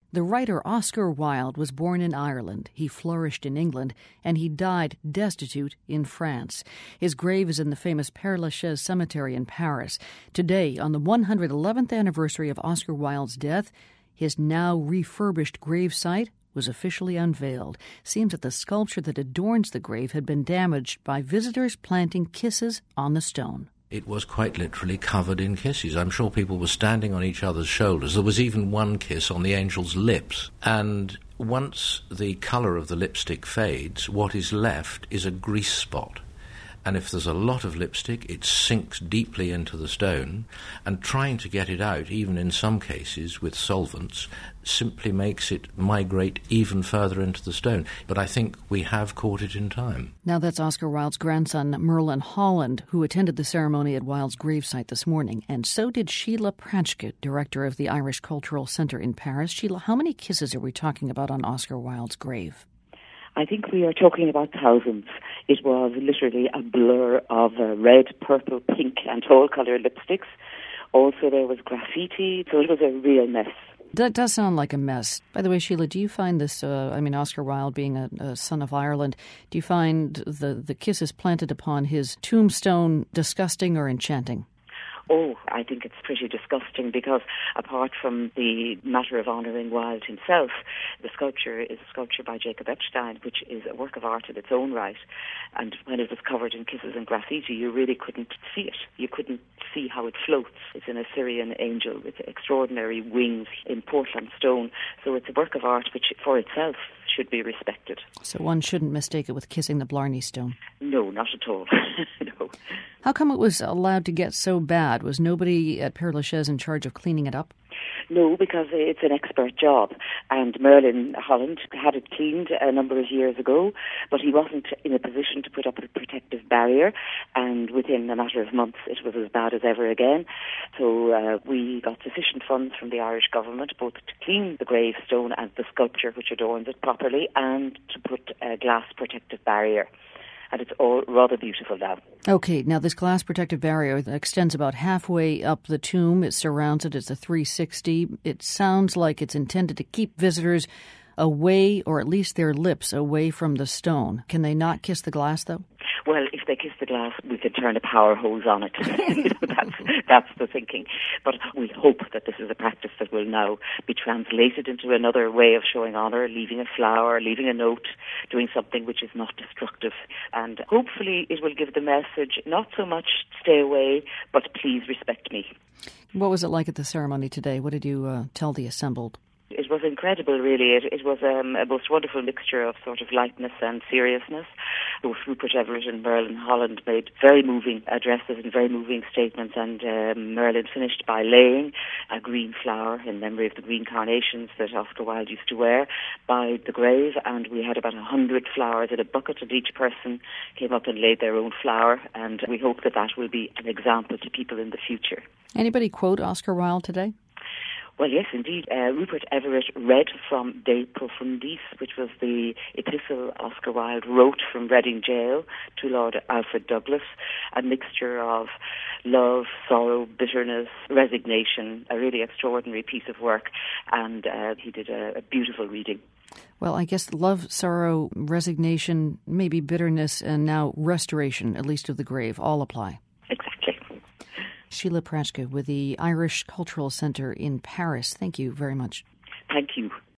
The writer Oscar Wilde was born in Ireland. He flourished in England, and he died destitute in France. His grave is in the famous Père-Lachaise cemetery in Paris. Today, on the 111th anniversary of Oscar Wilde's death, his now refurbished gravesite was officially unveiled. Seems that the sculpture that adorns the grave had been damaged by visitors planting kisses on the stone. It was quite literally covered in kisses. I'm sure people were standing on each other's shoulders. There was even one kiss on the angel's lips. And once the colour of the lipstick fades, what is left is a grease spot. And if there's a lot of lipstick, it sinks deeply into the stone, and trying to get it out, even in some cases with solvents, simply makes it migrate even further into the stone. But I think we have caught it in time. Now that's Oscar Wilde's grandson, Merlin Holland, who attended the ceremony at Wilde's gravesite this morning. And so did Sheila Pratchett, director of the Irish Cultural Centre in Paris. Sheila, how many kisses are we talking about on Oscar Wilde's grave? I think we are talking about thousands. It was literally a blur of red, purple, pink and tall-coloured lipsticks. Also there was graffiti, so it was a real mess. That does sound like a mess. By the way, Sheila, do you find this, Oscar Wilde being a son of Ireland, do you find the kisses planted upon his tombstone disgusting or enchanting? Oh, I think it's pretty disgusting because apart from the matter of honouring Wilde himself, the sculpture is a sculpture by Jacob Epstein, which is a work of art in its own right. And when it was covered in kisses and graffiti, you really couldn't see it. You couldn't see how it floats. It's an Assyrian angel with extraordinary wings in Portland stone. So it's a work of art which for itself should be respected. So one shouldn't mistake it with kissing the Blarney Stone? No, not at all. No. How come it was allowed to get so bad? Was nobody at Père-Lachaise in charge of cleaning it up? No, because it's an expert job. And Merlin Holland had it cleaned a number of years ago, but he wasn't in a position to put up a protective barrier. And within a matter of months, it was as bad as ever again. So we got sufficient funds from the Irish government, both to clean the gravestone and the sculpture which adorns it properly, and to put a glass protective barrier. And it's all rather beautiful now. Okay, now this glass protective barrier extends about halfway up the tomb. It surrounds it. It's a 360. It sounds like it's intended to keep visitors away, or at least their lips away from the stone. Can they not kiss the glass, though? Well, if they kiss the glass, we could turn a power hose on it. That's the thinking. But we hope that this is a practice that will now be translated into another way of showing honour, leaving a flower, leaving a note, doing something which is not destructive. And hopefully it will give the message, not so much stay away, but please respect me. What was it like at the ceremony today? What did you tell the assembled? It was incredible, really. It was a most wonderful mixture of sort of lightness and seriousness. Both Rupert Everett and Merlin Holland made very moving addresses and very moving statements, and Merlin finished by laying a green flower in memory of the green carnations that Oscar Wilde used to wear by the grave, and we had about 100 flowers in a bucket, and each person came up and laid their own flower, and we hope that that will be an example to people in the future. Anybody quote Oscar Wilde today? Well, yes, indeed. Rupert Everett read from De Profundis, which was the epistle Oscar Wilde wrote from Reading Jail to Lord Alfred Douglas, a mixture of love, sorrow, bitterness, resignation, a really extraordinary piece of work, and he did a beautiful reading. Well, I guess love, sorrow, resignation, maybe bitterness, and now restoration, at least of the grave, all apply. Exactly. Sheila Pratchett with the Irish Cultural Centre in Paris. Thank you very much. Thank you.